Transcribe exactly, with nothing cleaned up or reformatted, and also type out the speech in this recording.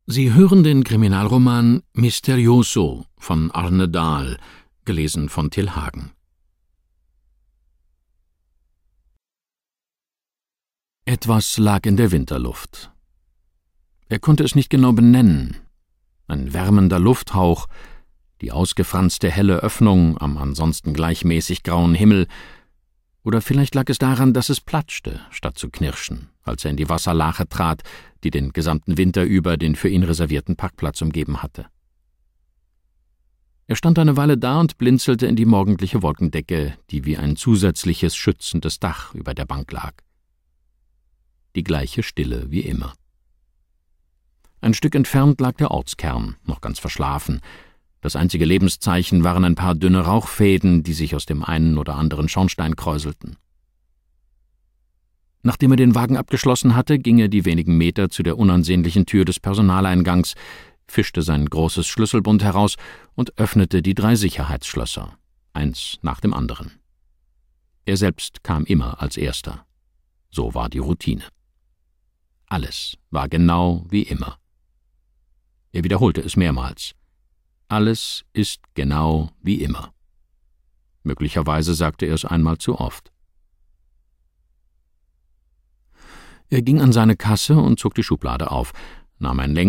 Sie hören den Kriminalroman Misterioso von Arne Dahl, gelesen von Till Hagen. Etwas lag in der Winterluft. Er konnte es nicht genau benennen. Ein wärmender Lufthauch, die ausgefranste helle Öffnung am ansonsten gleichmäßig grauen Himmel, oder vielleicht lag es daran, dass es platschte, statt zu knirschen, als er in die Wasserlache trat, die den gesamten Winter über den für ihn reservierten Parkplatz umgeben hatte. Er stand eine Weile da und blinzelte in die morgendliche Wolkendecke, die wie ein zusätzliches schützendes Dach über der Bank lag. Die gleiche Stille wie immer. Ein Stück entfernt lag der Ortskern, noch ganz verschlafen. Das einzige Lebenszeichen waren ein paar dünne Rauchfäden, die sich aus dem einen oder anderen Schornstein kräuselten. Nachdem er den Wagen abgeschlossen hatte, ging er die wenigen Meter zu der unansehnlichen Tür des Personaleingangs, fischte sein großes Schlüsselbund heraus und öffnete die drei Sicherheitsschlösser, eins nach dem anderen. Er selbst kam immer als Erster. So war die Routine. Alles war genau wie immer. Er wiederholte es mehrmals. Alles ist genau wie immer. Möglicherweise sagte er es einmal zu oft. Er ging an seine Kasse und zog die Schublade auf, nahm ein